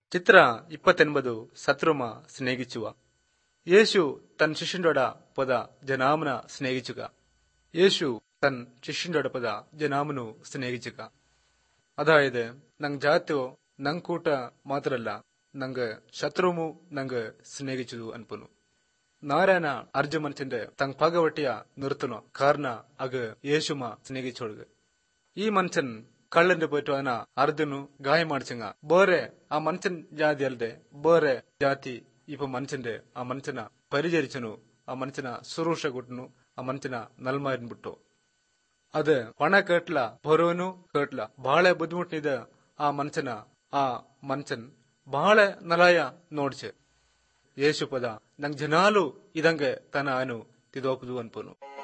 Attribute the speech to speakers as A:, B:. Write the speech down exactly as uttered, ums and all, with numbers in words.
A: ಚಿತ್ರ ಇಪ್ಪತ್ತೆಂಬುದು ಸತ್ರುಮ ಸ್ನೇಹಿಸುವ. യേശു തൻ ശിഷ്യനോട് പദ ജനാമന സ്നേഹിച്ചുക. യേശു തൻ ശിഷ്യനോട് പദ ജനാമನು സ്നേഹിച്ചുക. അതായത് ನಂಗ್ ಜಾತ್ಯೋ ನಂಗ್ ಕೂಟ ಮಾತ್ರಲ್ಲ, ನಂಗ ಶತ್ರುಮು ನಂಗ ಸ್ನೇಹಿಸುದು ಅನ್ಪನು. നാരായണ അർജ മനുഷ്യന്റെ തങ് പകവട്ടിയ നിർത്തുന്നു. കാരണം അഗ് യേശുമ സ്നേഹിച്ചോടുക. ഈ മനുഷ്യൻ കള്ളന്റെ പോയിട്ട് അവന അർജുನು ಗಾಯ ಮಾಡ್ಸಂಗ ಬೇರೆ ಆ ಮನುಷ್ಯನ್ ಜಾತಿ ಅಲ್ದೆ ಬೇರೆ ಜಾತಿ ಇಪ್ಪ ಮನುಷ್ಯന്റെ ಆ ಮನುಷ್ಯನ ಪರಿಚರಿಸನು, ಆ ಮನುಷ್ಯನ ಸುರೂಷ ಕೊಟ್ಟನು, ಆ ಮನುಷ್ಯನ ನಲ್ಮಾರಿನ್ ಬಿಟ್ಟು. ಅದು ಪಣ ಕೇಟ್ಲ ಬರೋನು ಕೇಟ್ಲ ಬಹಳ ಬುದ್ಧಿಮುಟ್ಟಿದ ಆ ಮನುಷ್ಯನ ಆ ಮನುಷ್ಯನ್ ಬಹಳ ನಲಾಯ ನೋಡ್ಸೆ. യേശു ಪದ ನಂಗ್ ಜನಾಲು ಇದಂಗೆ ತನ ಅನು ತಿದೋಪದು ಅನ್ಪನು.